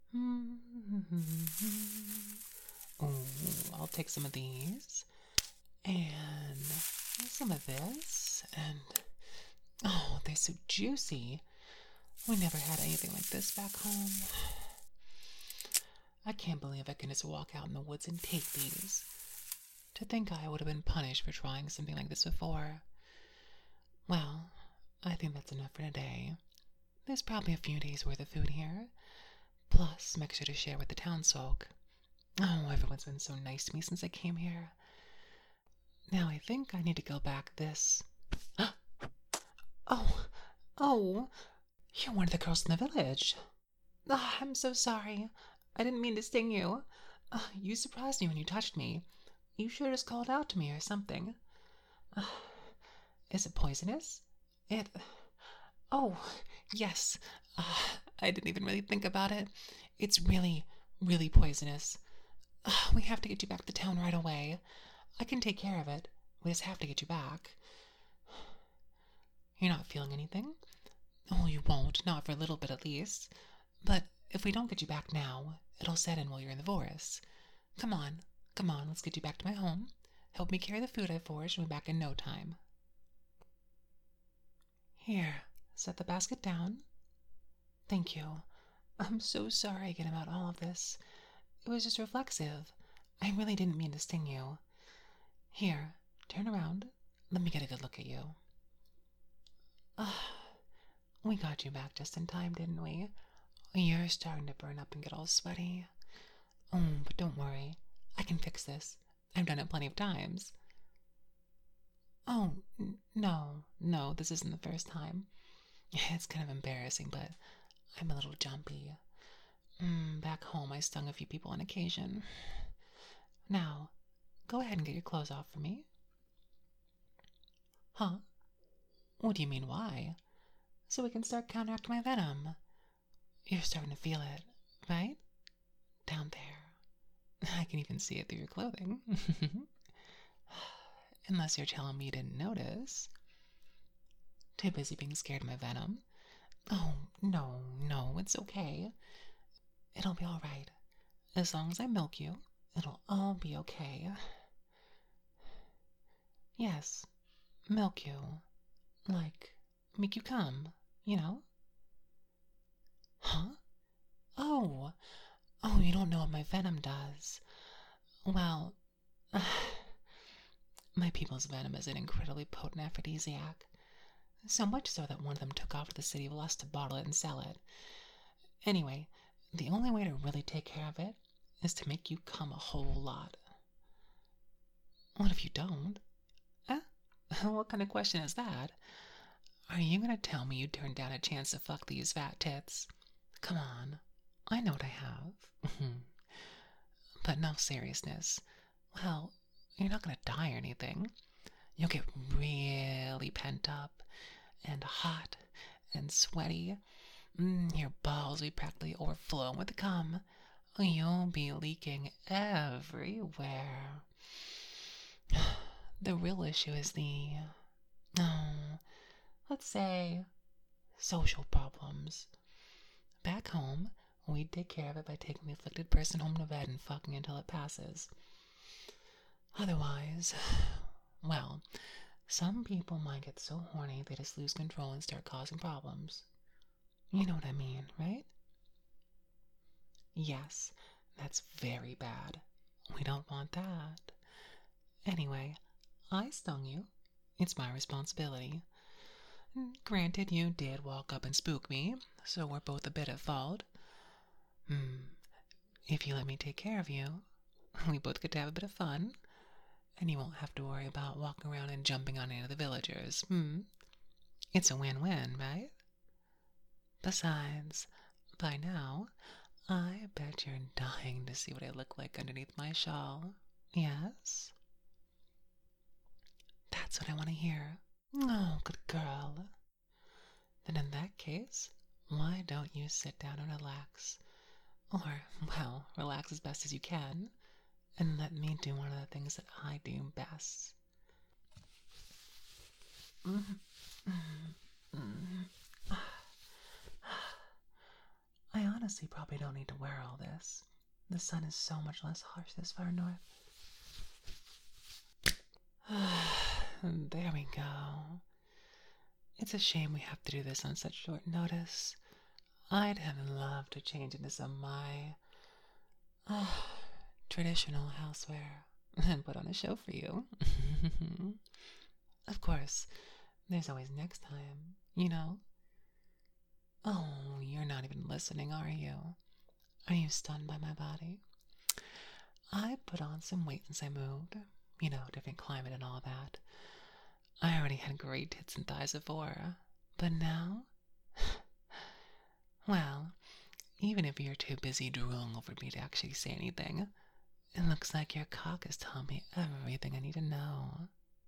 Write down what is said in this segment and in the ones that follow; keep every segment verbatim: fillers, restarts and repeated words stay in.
Oh, I'll take some of these. And some of this. And oh, they're so juicy. We never had anything like this back home. I can't believe I can just walk out in the woods and take these. To think I would have been punished for trying something like this before. Well, I think that's enough for today. There's probably a few days worth of food here. Plus, some extra to share with the townsfolk. Oh, everyone's been so nice to me since I came here. Now I think I need to go back this. Oh, oh, you're one of the girls in the village. Oh, I'm so sorry. I didn't mean to sting you. Uh, you surprised me when you touched me. You should have just called out to me or something. Uh, is it poisonous? It... Oh, yes. Uh, I didn't even really think about it. It's really, really poisonous. Uh, we have to get you back to town right away. I can take care of it. We just have to get you back. You're not feeling anything? Oh, you won't. Not for a little bit at least. But if we don't get you back now, it'll set in while you're in the forest. Come on. Come on, let's get you back to my home. Help me carry the food I foraged and we'll be back in no time. Here, set the basket down. Thank you. I'm so sorry again about all of this. It was just reflexive. I really didn't mean to sting you. Here, turn around. Let me get a good look at you. Ah, we got you back just in time, didn't we? You're starting to burn up and get all sweaty. Oh, but don't worry. I can fix this. I've done it plenty of times. Oh, n- no, no, this isn't the first time. It's kind of embarrassing, but I'm a little jumpy. Mm, back home, I stung a few people on occasion. Now, go ahead and get your clothes off for me. Huh? What do you mean, why? So we can start counteracting my venom. You're starting to feel it, right? Down there. I can even see it through your clothing. Unless you're telling me you didn't notice. Too busy being scared of my venom. Oh, no, no, it's okay. It'll be all right. As long as I milk you, it'll all be okay. Yes, milk you. Like, make you come, you know? Huh? Oh, oh, you don't know what my venom does. Well, my people's venom is an incredibly potent aphrodisiac. So much so that one of them took off to the city of Lust to bottle it and sell it. Anyway, the only way to really take care of it is to make you come a whole lot. What if you don't? Huh? What kind of question is that? Are you gonna tell me you turned down a chance to fuck these fat tits? Come on. I know what I have. But in all seriousness, well, you're not gonna die or anything. You'll get really pent up and hot and sweaty. Mm, your balls will be practically overflowing with cum. You'll be leaking everywhere. The real issue is the, oh, let's say, social problems. Back home, we'd take care of it by taking the afflicted person home to bed and fucking until it passes. Otherwise, well, some people might get so horny they just lose control and start causing problems. You know what I mean, right? Yes, that's very bad. We don't want that. Anyway, I stung you. It's my responsibility. Granted, you did walk up and spook me, so we're both a bit at fault. Hmm. If you let me take care of you, we both get to have a bit of fun, and you won't have to worry about walking around and jumping on any of the villagers. Hmm. It's a win-win, right? Besides, by now, I bet you're dying to see what I look like underneath my shawl. Yes? That's what I want to hear. Oh, good girl. Then in that case, why don't you sit down and relax? Or, well, relax as best as you can, and let me do one of the things that I do best. I I honestly probably don't need to wear all this. The sun is so much less harsh this far north. There we go. It's a shame we have to do this on such short notice. I'd have loved to change into some of my uh, traditional housewear and put on a show for you. Of course, there's always next time, you know? Oh, you're not even listening, are you? Are you stunned by my body? I put on some weight since I moved. You know, different climate and all that. I already had great tits and thighs before, but now? Well, even if you're too busy drooling over me to actually say anything, it looks like your cock is telling me everything I need to know.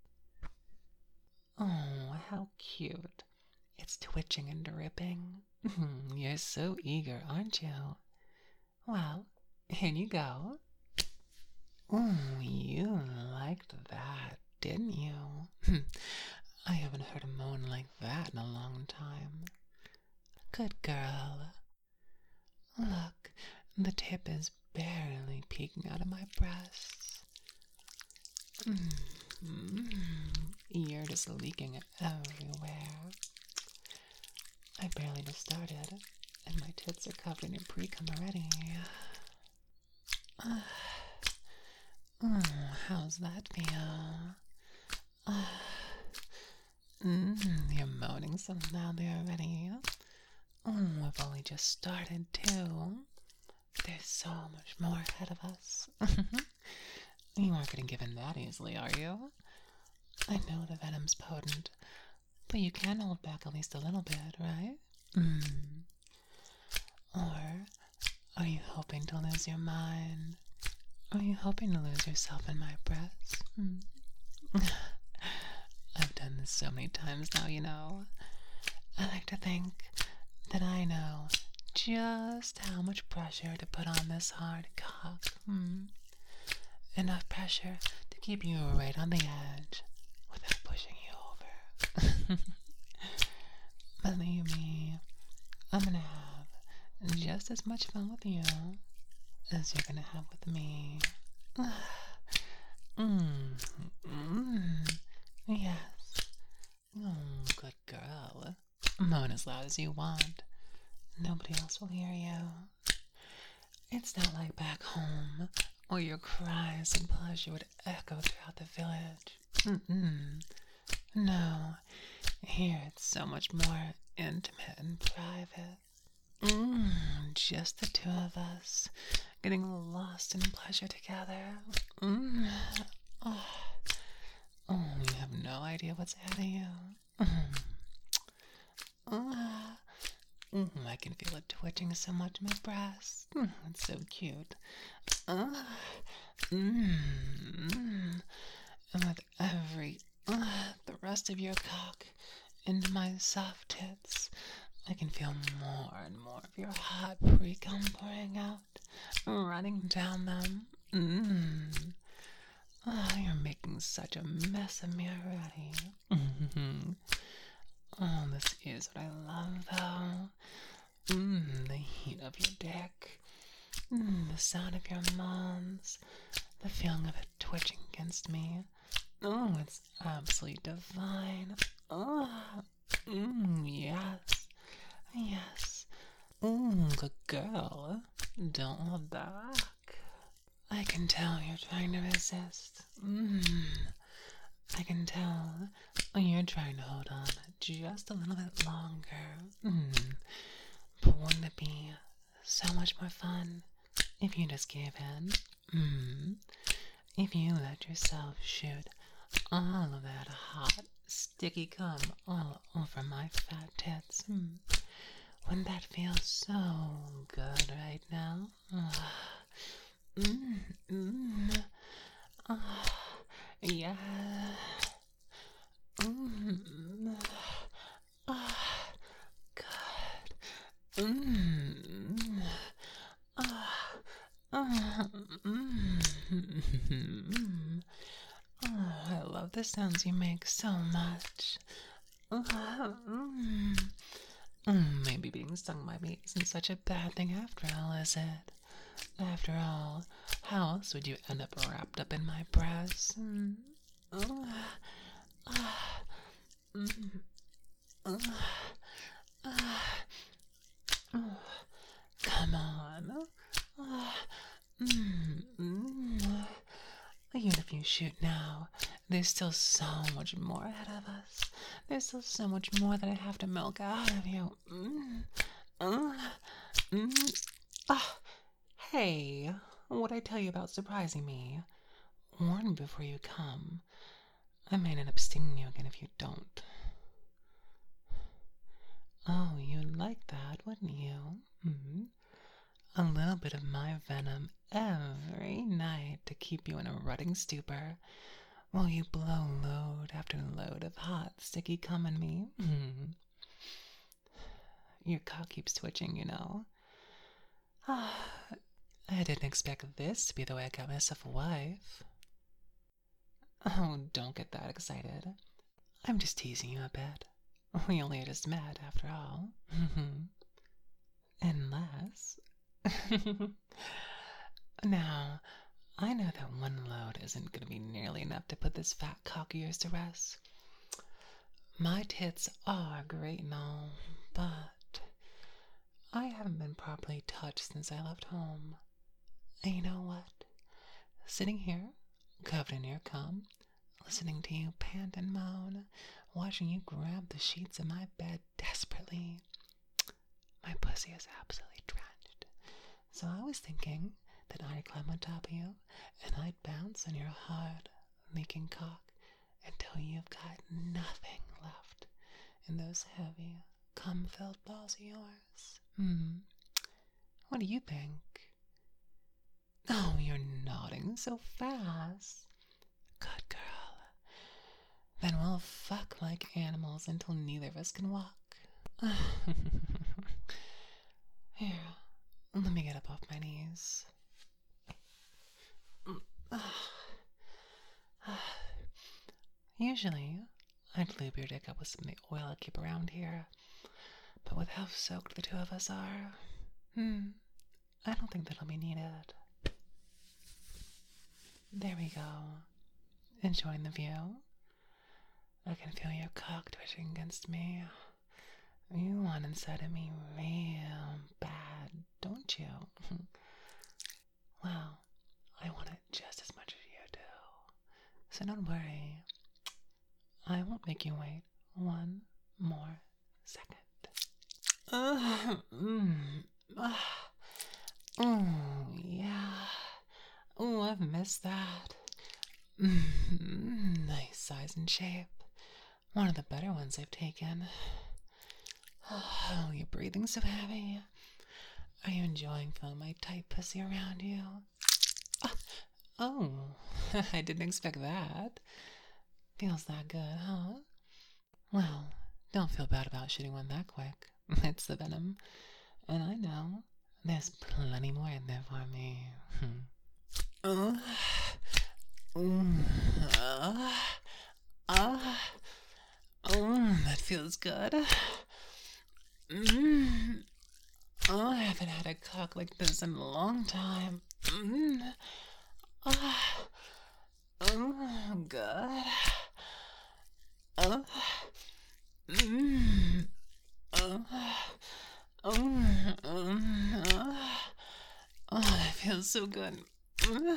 Oh, how cute. It's twitching and dripping. You're so eager, aren't you? Well, here you go. Ooh, you liked that, didn't you? I haven't heard a moan like that in a long time. Good girl. Look, the tip is barely peeking out of my breasts. Mm-hmm. You're just leaking everywhere. I barely just started, and my tits are covered in your pre-cum already. Uh, oh, how's that feel? Uh, mm, you're moaning so loudly already. Oh, we've only just started, too. There's so much more ahead of us. You aren't getting given that easily, are you? I know the venom's potent, but you can hold back at least a little bit, right? Mm. Or are you hoping to lose your mind? Are you hoping to lose yourself in my breasts? Mm. I've done this so many times now, you know. I like to think that I know just how much pressure to put on this hard cock. Mm. Enough pressure to keep you right on the edge without pushing you over. Believe me, I'm gonna have just as much fun with you as you're gonna have with me. mm, mm, yes. Oh, good girl. Moan as loud as you want. Nobody else will hear you. It's not like back home, where your cries and pleasure would echo throughout the village. Mm-mm. No, here it's so much more intimate and private. Mm, just the two of us, getting lost in pleasure together. Mm. Oh. oh, you have no idea what's ahead of you. Mm. Uh. Mm, I can feel it twitching so much in my breast. Mm, it's so cute. Uh, mm, mm. And with every uh, thrust of your cock into my soft tits, I can feel more and more of your hot pre-cum pouring out, running down them. Mm. Oh, you're making such a mess of me already. Mm-hmm. Oh, this is what I love, though. Mmm, the heat of your dick. Mmm, the sound of your moans. The feeling of it twitching against me. Oh, it's absolutely divine. Oh, mmm, yes. Yes. Mmm, good girl. Don't hold back. I can tell you're trying to resist. Mmm. I can tell you're trying to hold on just a little bit longer. Mm. But wouldn't it be so much more fun if you just gave in? Mm. If you let yourself shoot all of that hot, sticky cum all over my fat tits. Mm. Wouldn't that feel so good right now? Mm. Mm. Oh. Yeah. Mm. Ah, good. Mm. Ah, ah, mm. Oh, I love the sounds you make so much. Ah, mm. Mm, maybe being stung by me isn't such a bad thing after all, is it? After all, how else would you end up wrapped up in my breast? Mm. Uh, uh, mm, uh, uh, uh, come on. Uh, mm, mm. Even if you shoot now, there's still so much more ahead of us. There's still so much more that I have to milk out of you. Mm, uh, mm. Ah, hey, what'd I tell you about surprising me? Warn me before you come. I may end up stinging you again if you don't. Oh, you'd like that, wouldn't you? Hmm? A little bit of my venom every night to keep you in a rutting stupor while you blow load after load of hot, sticky cum in me. Mm. Your cock keeps twitching, you know. Ah, I didn't expect this to be the way I got myself a wife. Oh, don't get that excited. I'm just teasing you a bit. We only just met, after all. Unless... Now, I know that one load isn't going to be nearly enough to put this fat cock of yours to rest. My tits are great and all, but I haven't been properly touched since I left home. And you know what? Sitting here, covered in your cum, listening to you pant and moan, watching you grab the sheets of my bed desperately, my pussy is absolutely drenched. So I was thinking that I'd climb on top of you and I'd bounce on your hard, leaking cock until you've got nothing left in those heavy, cum-filled balls of yours. Hmm. What do you think? Oh, you're nodding so fast. Good girl. Then we'll fuck like animals until neither of us can walk. Here, let me get up off my knees. Usually, I'd lube your dick up with some of the oil I keep around here, but with how soaked the two of us are, hmm, I don't think that'll be needed. There we go. Enjoying the view? I can feel your cock twitching against me. You want inside of me real bad, don't you? Well, I want it just as much as you do. So don't worry. I won't make you wait one more second. Uh, mm, uh, oh, yeah. Oh, I've missed that. Mm, nice size and shape. One of the better ones I've taken. Oh, you're breathing so heavy. Are you enjoying feeling my tight pussy around you? Oh, oh. I didn't expect that. Feels that good, huh? Well, don't feel bad about shooting one that quick. It's the venom. And I know there's plenty more in there for me. uh, uh, uh, oh, that feels good. Mm. Oh, I haven't had a cock like this in a long time. Mm. Oh, oh, good. Oh, mm. Oh, oh, oh, oh, that feels so good. Oh,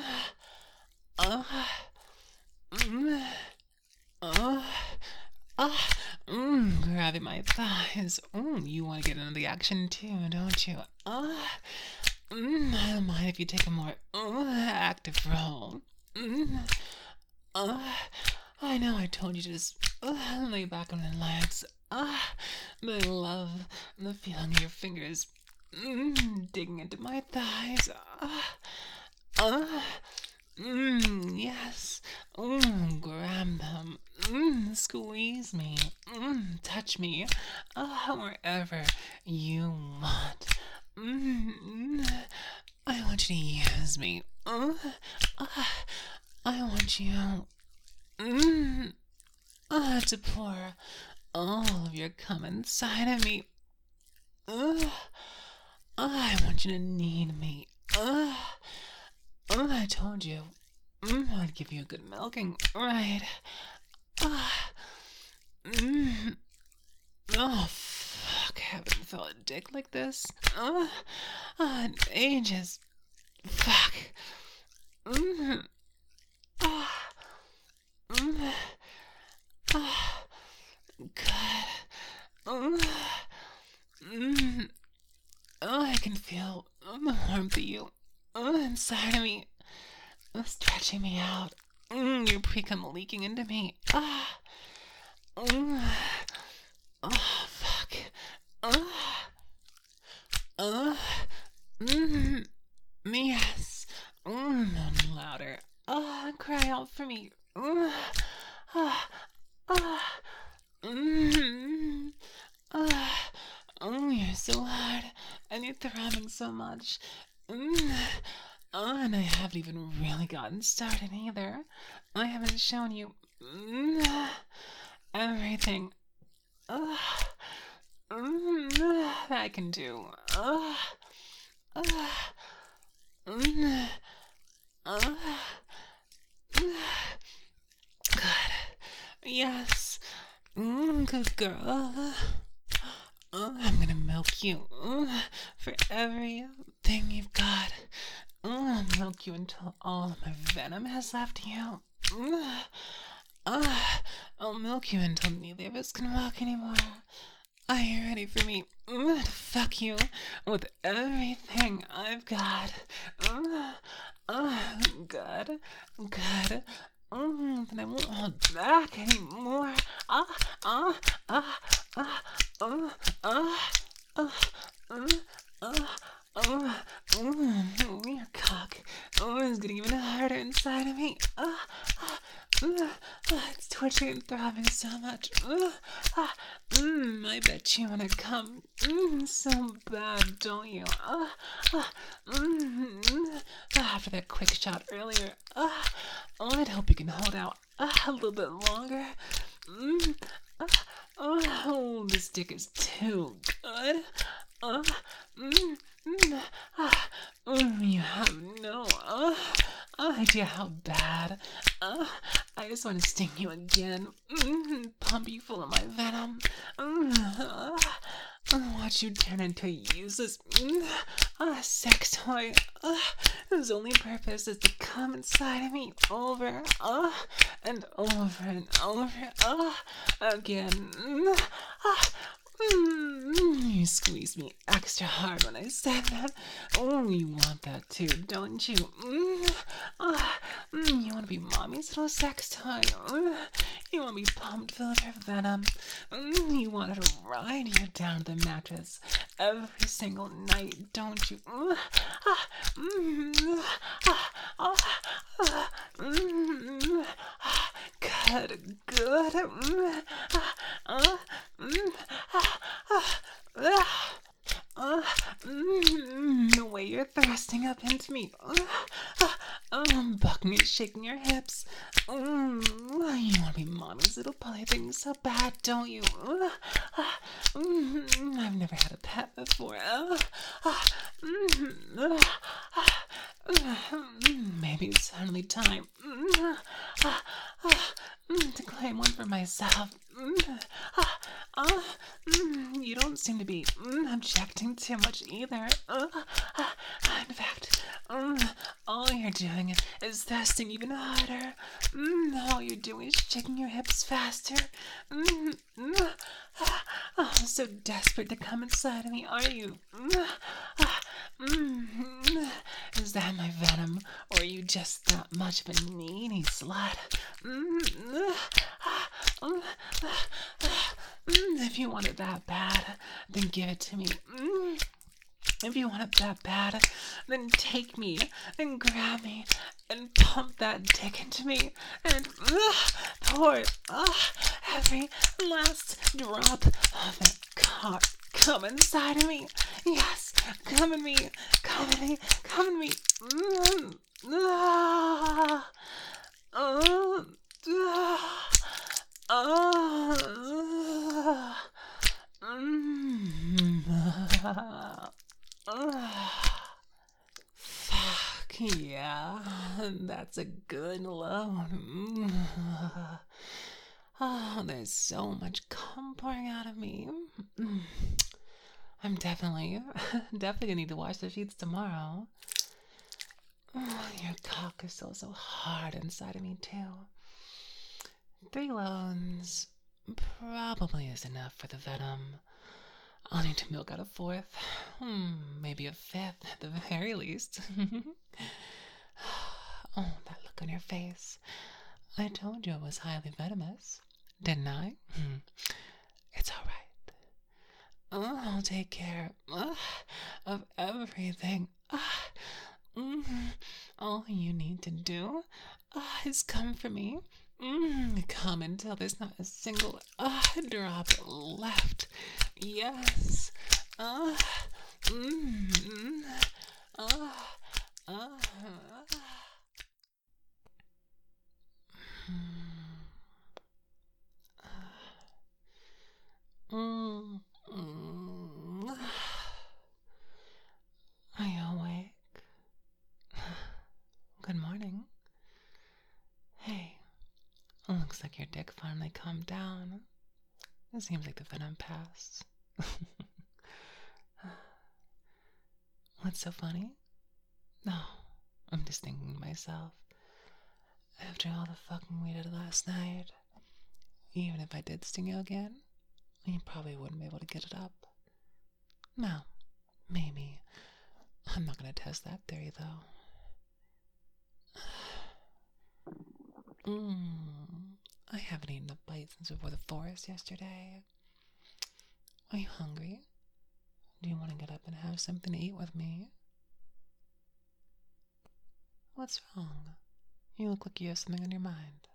oh, oh. Ah, mm, grabbing my thighs. Mm, you want to get into the action too, don't you? Ah, mm, I don't mind if you take a more uh, active role. Mm, ah, I know I told you to just uh, lay back and relax. Ah, but I love the feeling of your fingers mm, digging into my thighs. Ah, ah. Mmm, yes. Mmm, grab them. Mmm, squeeze me. Mmm, touch me. Uh, wherever you want. Mmm, I want you to use me. Uh, uh, I want you mmm, uh, to pour all of your cum inside of me. Uh, I want you to need me. Uh, uh, I told you. Mm, I'd give you a good milking, right? Uh, mm, oh, fuck. I haven't felt a dick like this. Uh, uh, in ages. Fuck. Mm, uh, mm, uh, God. Uh, mm, oh, I can feel the warmth of you uh, inside of me, uh, stretching me out. Mm, your pre-cum leaking into me. Ah. Mm, oh, fuck. Ah. Uh. Mm, yes. Mm, louder. Ah, cry out for me. Mm, ah. Ah. Mm, ah. Oh, you're so hard, and you're throbbing so much. Mm. Oh, and I haven't even really gotten started either. I haven't shown you mm, everything uh, mm, I can do. Uh, uh, mm, uh, good. Yes. Mm, good girl. Uh, I'm gonna milk you uh, for everything you've got. Uh, I'll milk you until all of my venom has left you. Uh, uh, I'll milk you until neither of us can walk anymore. Are you ready for me uh, to fuck you with everything I've got? Uh, uh, good, good. Mm, then I won't hold back anymore. Ah, ah, ah, ah, ah, ah, ah, ah, ah. Oh, oh, your cock. Oh, it's getting even harder inside of me. Oh, oh, oh, oh, it's twitching and throbbing so much. Oh, oh, mm, I bet you want to come mm, so bad, don't you? Oh, oh, mm, after that quick shot earlier. Oh, oh, I'd hope you can hold out uh, a little bit longer. Mm, uh, oh, this dick is too good. Uh, mm, mm, ah, mm, you have no uh, idea how bad. Uh, I just want to sting you again. Mm, pump you full of my venom. Mm, uh, watch you turn into a useless mm, uh, sex toy uh, whose only purpose is to come inside of me over uh, and over and over uh, again. Mm, uh, Mm, you squeezed me extra hard when I said that. Oh, you want that too, don't you? Mm, uh, mm, you want to be mommy's little sex toy? Uh, you want to be pumped full of her venom? Mm, you want her to ride you down to the mattress every single night, don't you? Uh, uh, mm, uh, uh, uh, mm, uh, good, good. Mm, uh, uh, mm, uh, uh, uh, uh, mm, the way you're thrusting up into me. Uh, uh, um, bucking and shaking your hips. Mm, you want to be mommy's little plaything so bad, don't you? Uh, uh, mm, I've never had a pet before. Uh, uh, mm, uh, uh, maybe it's finally time uh, uh, uh, to claim one for myself. Uh, uh, mm, you don't seem to be mm, objecting too much either. Uh, uh, in fact, um, all you're doing is thrusting even harder. Mm, all you're doing is shaking your hips faster. Mm, mm, uh, oh, so desperate to come inside of me, are you? Mm, uh, mm, is that my venom, or are you just that much of a needy slut? Mm, uh, uh, uh, Mm, if you want it that bad, then give it to me. Mm, if you want it that bad, then take me and grab me and pump that dick into me and uh, pour uh, every last drop of that cock come inside of me. Yes, come in me, come in me, come in me. Mm, uh, uh, uh, uh, mm, Yeah, that's a good load. Mm. Oh, there's so much cum pouring out of me. Mm. I'm definitely, definitely gonna need to wash the sheets tomorrow. Oh, your cock is still so hard inside of me, too. Three loads probably is enough for the venom. I'll need to milk out a fourth. Hmm, maybe a fifth at the very least. Oh, that look on your face. I told you it was highly venomous, didn't I? Hmm. It's all right. Oh, I'll take care uh, of everything. Uh, mm, all you need to do uh, is come for me. Mm, come until there's not a single uh, drop left. Yes. Uh, mm, uh, uh, uh. Mm, mm. Are you awake? Good morning. Hey, looks like your dick finally calmed down. It seems like the venom passed. What's so funny? No, I'm just thinking to myself. After all the fucking we did last night, even if I did sting you again, you probably wouldn't be able to get it up. No, maybe. I'm not gonna test that theory, though. Mmm. I haven't eaten a bite since before the forest yesterday. Are you hungry? Do you want to get up and have something to eat with me? What's wrong? You look like you have something on your mind.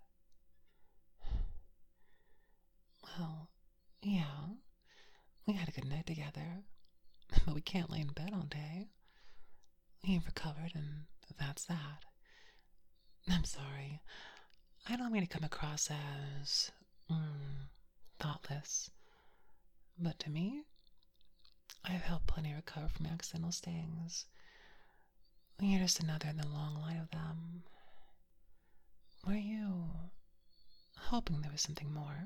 Well, yeah. We had a good night together, but we can't lay in bed all day. You've recovered, and that's that. I'm sorry. I don't mean to come across as mm, thoughtless, but to me, I've helped plenty recover from accidental stings. You're just another in the long line of them. Were you hoping there was something more?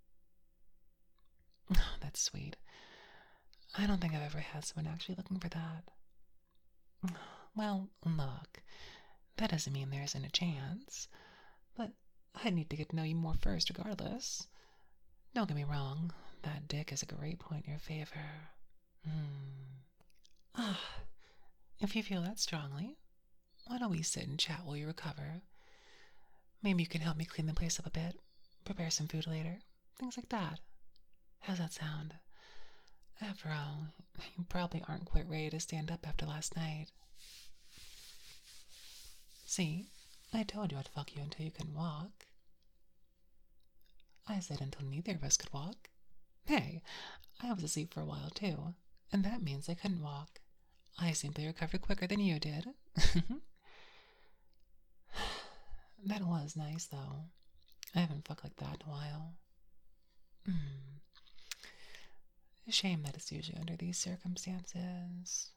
Oh, that's sweet. I don't think I've ever had someone actually looking for that. Well, look, that doesn't mean there isn't a chance, but I need to get to know you more first regardless. Don't get me wrong, that dick is a great point in your favor. Hmm. Ah, if you feel that strongly, why don't we sit and chat while you recover? Maybe you can help me clean the place up a bit, prepare some food later, things like that. How's that sound? After all, you probably aren't quite ready to stand up after last night. See, I told you I'd fuck you until you couldn't walk. I said until neither of us could walk. Hey, I was asleep for a while too, and that means I couldn't walk. I simply recovered quicker than you did. That was nice, though. I haven't fucked like that in a while. Hmm. A shame that it's usually under these circumstances.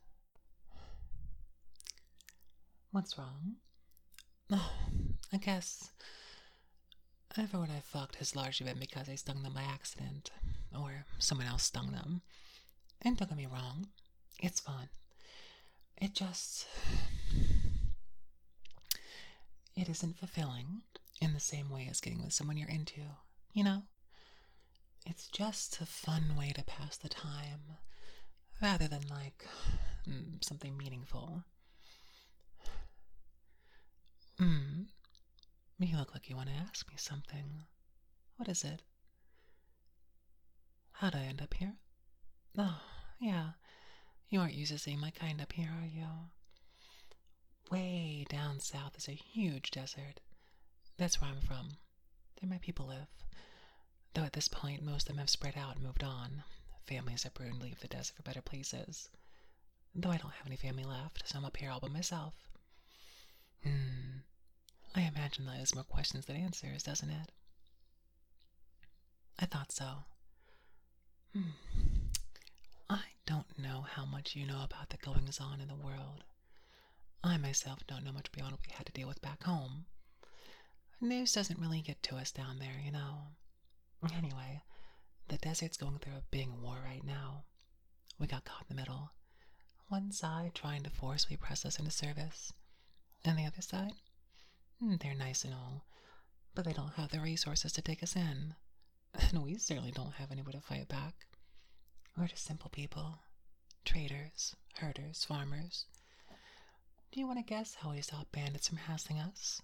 What's wrong? Oh, I guess everyone I fucked has largely been because I stung them by accident, or someone else stung them. And don't get me wrong, it's fun. It just... It isn't fulfilling in the same way as getting with someone you're into, you know? It's just a fun way to pass the time, rather than, like, something meaningful. Hmm. You look like you want to ask me something. What is it? How'd I end up here? Oh, yeah. You aren't used to seeing my kind up here, are you? Way down south is a huge desert. That's where I'm from. There my people live. Though at this point, most of them have spread out and moved on. Families have prudently leave the desert for better places. Though I don't have any family left, so I'm up here all by myself. Hmm. I imagine that has more questions than answers, doesn't it? I thought so. Hmm. I don't know how much you know about the goings-on in the world. I I myself don't know much beyond what we had to deal with back home. News doesn't really get to us down there, you know. Anyway, the desert's going through a big war right now. We got caught in the middle. One side trying to forcefully press us into service, and the other side, they're nice and all, but they don't have the resources to take us in. And we certainly don't have anywhere to fight back. We're just simple people. Traders, herders, farmers. Do you want to guess how we stopped bandits from hassling us?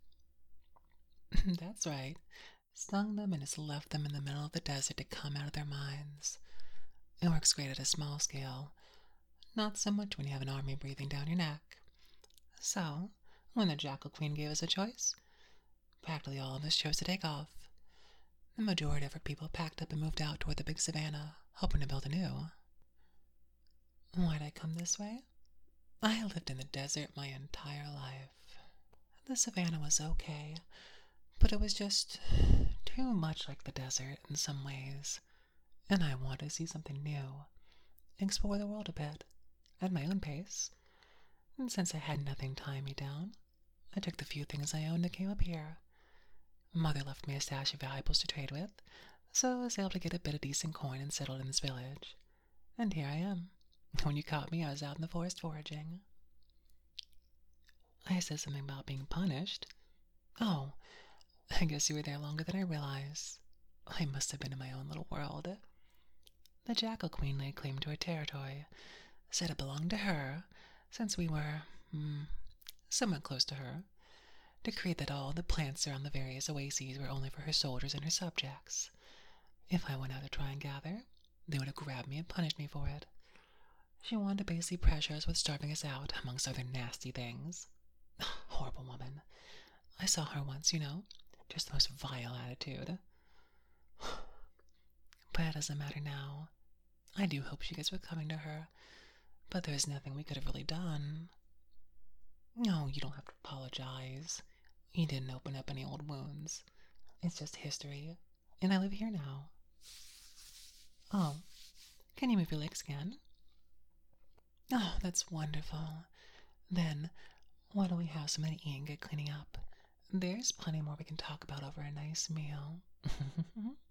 That's right. Stung them and just left them in the middle of the desert to come out of their minds. It works great at a small scale. Not so much when you have an army breathing down your neck. So, when the Jackal Queen gave us a choice, practically all of us chose to take off. The majority of her people packed up and moved out toward the big savannah, hoping to build anew. Why'd I come this way? I lived in the desert my entire life. The savannah was okay, but it was just too much like the desert in some ways, and I wanted to see something new, explore the world a bit, at my own pace. And since I had nothing tying me down, I took the few things I owned and came up here. Mother left me a stash of valuables to trade with, so I was able to get a bit of decent coin and settled in this village. And here I am. When you caught me, I was out in the forest foraging. I said something about being punished. Oh, I guess you were there longer than I realized. I must have been in my own little world. The Jackal Queen laid claim to her territory, said it belonged to her, since we were, hmm, somewhat close to her, decreed that all the plants around the various oases were only for her soldiers and her subjects. If I went out to try and gather, they would have grabbed me and punished me for it. She wanted to basically pressure us with starving us out, amongst other nasty things. Horrible woman. I saw her once, you know, just the most vile attitude. But it doesn't matter now. I do hope she gets what's coming to her, but there's nothing we could have really done. No, you don't have to apologize. You didn't open up any old wounds. It's just history, and I live here now. Oh, can you move your legs again? Oh, that's wonderful. Then, why don't we have some to eat and get cleaning up? There's plenty more we can talk about over a nice meal.